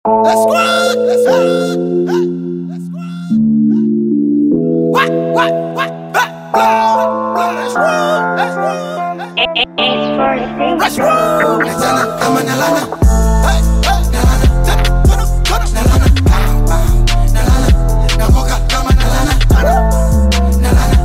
Let's go. Let's go. Let's go. What? Let's roll. Let's roll. Let's roll. Let's kama nalana. Hey, hey, nalana. Nalana. Nalana. Namoka kama nalana. Nalana.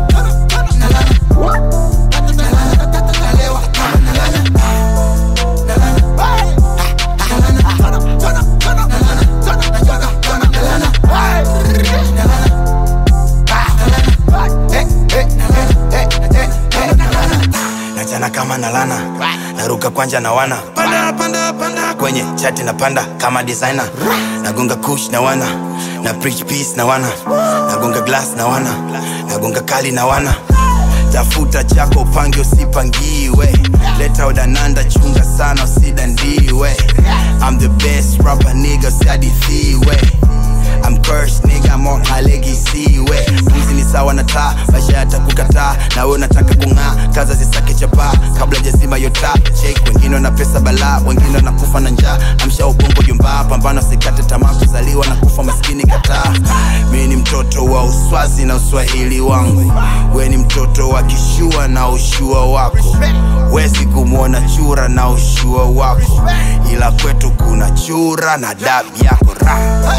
Nachana kama nalana, naruka kwanja na wana. Panda kwenye chati na panda kama designer. Nagonga kush na wana, na preach peace na wana. Nagonga glass na wana, nagonga kali na wana. Tafuta chako upange usipangiwe. Leta udananda chunga sana usidandiwe. I'm the best rapper nigga usiadithiwe. I'm cursed nigga, I'm on my legacy we. Mwizi ni sawa na taa, maisha yatakukataa. Na wewe unataka kung'aa, kaza zisake chapa kabla jazima yota. Check, wengine na pesa balaa, wengine na kufa na njaa. Amsha ubongo jumba, pambano sikate tamaa. Kuzaliwa na kufa maskini kataa. Mimi ni mtoto wa Uswazi na Uswahili wangu. Wewe ni mtoto wa Kishua na ushua wako. Wezi kumuona chura na ushua wako. Ila kwetu kuna chura na dabi yako ra.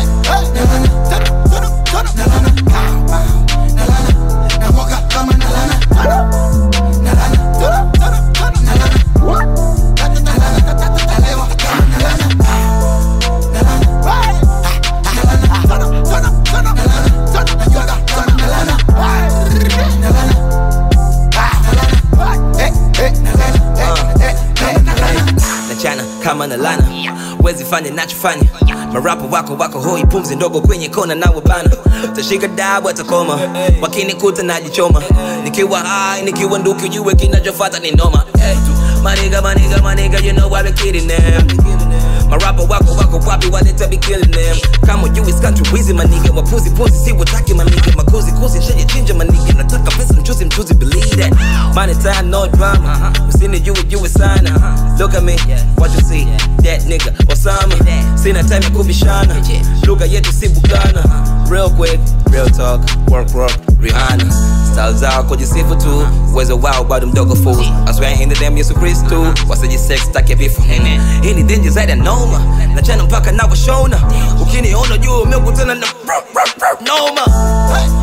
Nachana kama nalana, wezi fanya nachofanya. Marapo wako hoi pumzi ndogo kwenye kona na wabana. Tashika dabu atakoma, wakinikuta najichoma. Nikiwa high, nikiwa nduki ujue kinachofata ni noma. My nigga, you know I be kidding them. Marapo wako wapi waneta be killing them. Kama you is country wizi my nigga. Wapuzi si wataki my nigga. Makuzi shanye chinja my nigga. Nataka pesa mchuzi believe that. Money time no drama. Usini you is sana. Look at me, what you see? That nigga Osama. Sina time ya kubishana. Lugha yetu si bugana. Real quick, real talk, work Rihanna. Style zao kujisifu tu, uwezo wao bado mdogo fool. I swear ain't the damn Yesu Kristu. Wasaji sex take vifo. Hii ni danger zaidi ya noma. Nachana mpaka na washona. Ukiniona juu umekutana na noma.